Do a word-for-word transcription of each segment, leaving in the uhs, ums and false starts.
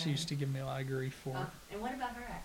she used to give me a lot of grief for Uh, it. and what about her accent?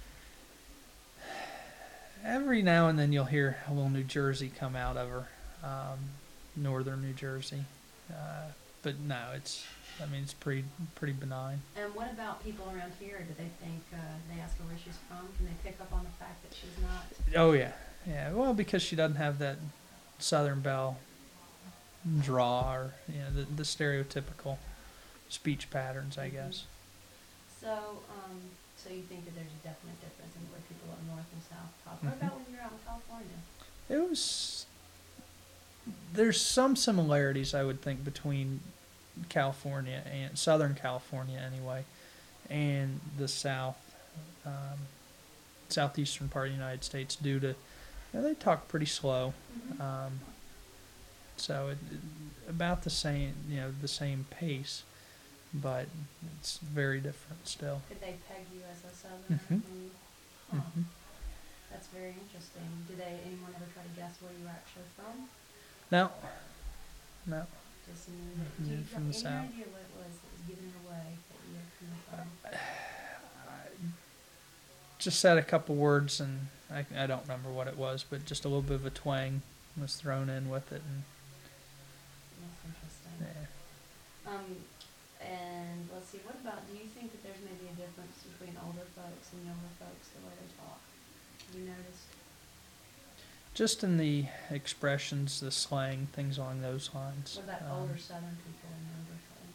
Every now and then you'll hear a little New Jersey come out of her, um, northern New Jersey. Uh, but no, it's, I mean, it's pretty pretty benign. And what about people around here? Do they think, uh, they ask her where she's from? Can they pick up on the fact that she's not? Oh yeah, yeah. Well, because she doesn't have that Southern Belle draw, or you know, the, the stereotypical speech patterns, I guess. So, um, so you think that there's a definite difference in the way people up north and south talk. What Mhm. about when you're out in California? It was. There's some similarities, I would think, between California and Southern California, anyway, and the South, um, southeastern part of the United States, due to, you know, they talk pretty slow. Mm-hmm. Um, so it, it- about the same, you know, the same pace, but it's very different still. Could they peg you as a southerner? Mhm. when you- Huh, hmm That's very interesting. Did they, anyone ever try to guess where you were actually from? No, no. Just knew that, Yeah, do you from the have south. any idea what it was that was giving it away that you were coming from? I just said a couple words, and I, I don't remember what it was, but just a little bit of a twang was thrown in with it, and That's interesting. yeah. Um, and let's see, what about, do you think that there's maybe a difference between older folks and younger folks, the way they talk? Have you noticed? Just in the expressions, the slang, things along those lines. What about Um, older southern people and younger southern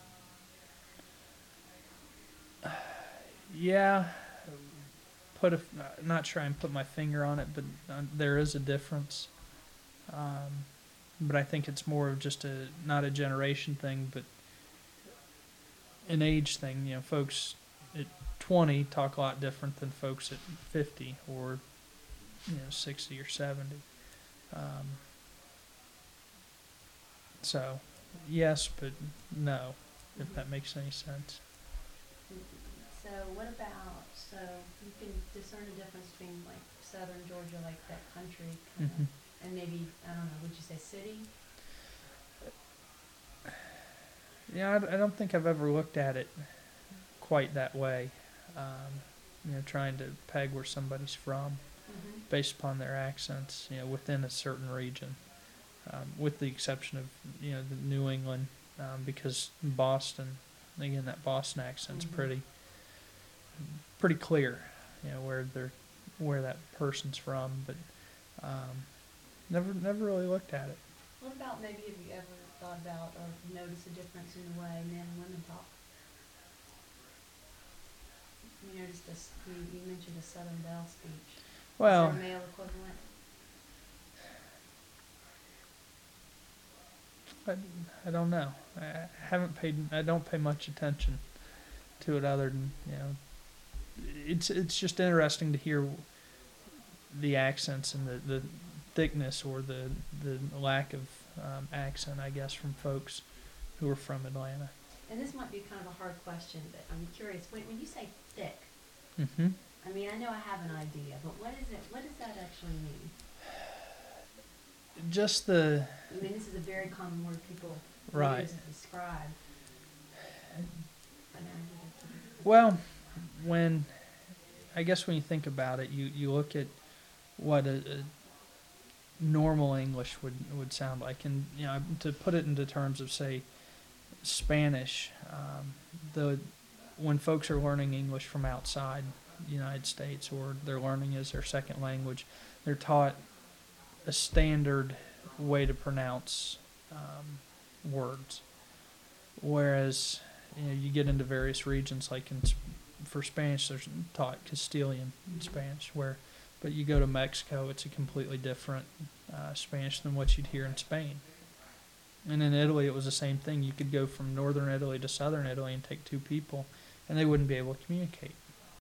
people? Yeah, put a, not try and put my finger on it, but uh, there is a difference. Um, but I think it's more of just a not a generation thing, but an age thing. You know, folks at twenty talk a lot different than folks at fifty or you know sixty or seventy. Um, so yes, but no, if that makes any sense. So what about, so you can discern a difference between like southern Georgia, like that country kind hmm of, and maybe, I don't know, would you say city? Yeah, I, d- I don't think I've ever looked at it quite that way. Um, you know, trying to peg where somebody's from Mm-hmm. based upon their accents. You know, within a certain region, um, with the exception of you know the New England, um, because Boston, again, that Boston accent's Mhm. pretty, pretty clear. You know where they're, where that person's from, but um, never, never really looked at it. What about maybe have you ever thought about or noticed a difference in the way men and women talk? You noticed this, you, you mentioned a Southern Belle speech. Well, Is there a male equivalent? I, I don't know. I haven't paid. I don't pay much attention to it, other than you know. It's it's just interesting to hear the accents and the, the thickness or the the lack of um, accent, I guess, from folks who are from Atlanta. And this might be kind of a hard question, but I'm curious, when, when you say thick, Mm-hmm. I mean, I know I have an idea, but what is it, what does that actually mean? Just the I mean, this is a very common word people Right. use to describe. an adjective. well, when I guess when you think about it, you, you look at what a, a normal English would would sound like, and you know to put it into terms of say Spanish, um, the when folks are learning English from outside the United States or they're learning as their second language, they're taught a standard way to pronounce um, words. Whereas you know you get into various regions, like in for Spanish, there's taught Castilian Mhm. Spanish, where but you go to Mexico, it's a completely different uh, Spanish than what you'd hear in Spain. And in Italy, it was the same thing. You could go from northern Italy to southern Italy and take two people, and they wouldn't be able to communicate.